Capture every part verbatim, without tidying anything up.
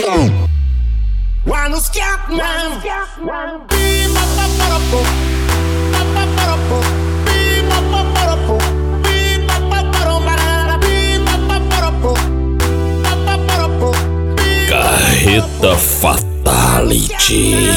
Lá no Scatman. Carreta Fatality.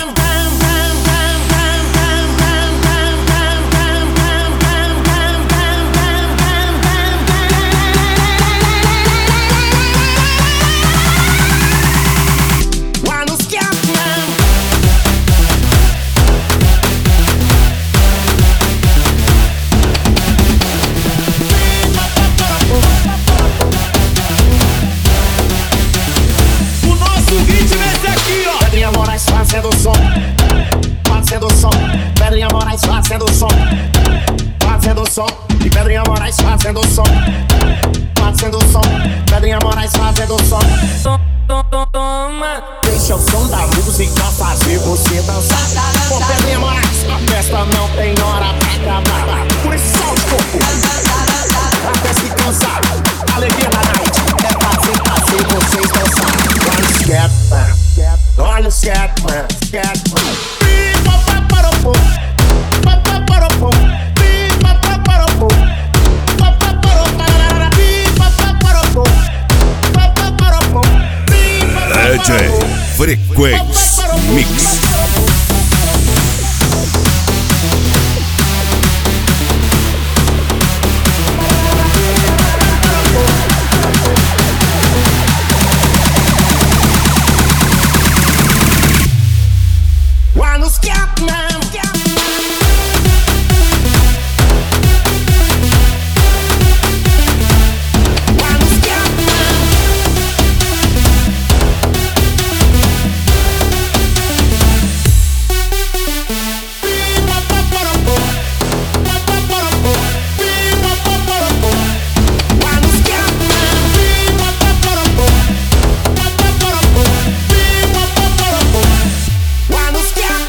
Pedrinha Moraes fazendo som, fazendo som. Pedrinha Moraes fazendo som, fazendo som. E Pedrinha Moraes fazendo som, fazendo som. Pedrinha Moraes fazendo som. Toma, deixa o som da música fazer você dançar. Ô Pedrinha Moraes, a festa não tem hora pra acabar. Por isso só o corpo, até se cansar. Alegria na night é fazer, fazer vocês dançar. Lá no Scatman. Olha o Scatman, Scatman. D J Frequência Mix.